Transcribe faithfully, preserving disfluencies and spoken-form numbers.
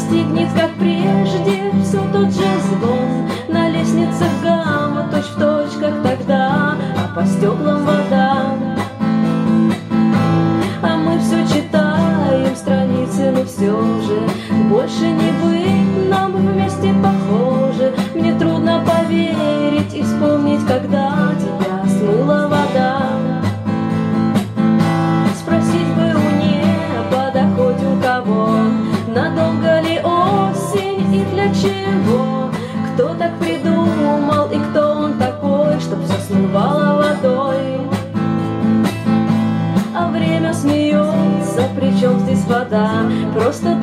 настигнет, как прежде, все тот же звон. На лестницах гамма, точь-в-точь, как тогда, а по стеклам вода. А мы все читаем страницы, но все же больше не быть нам вместе похоже. Мне трудно поверить и вспомнить, когда тебя смыла вода. Спросить бы у неба, да хоть у кого, надолго ли осень и для чего? Кто так придумал и кто он такой, чтоб все смывало водой? А время смеется, причем здесь вода? Просто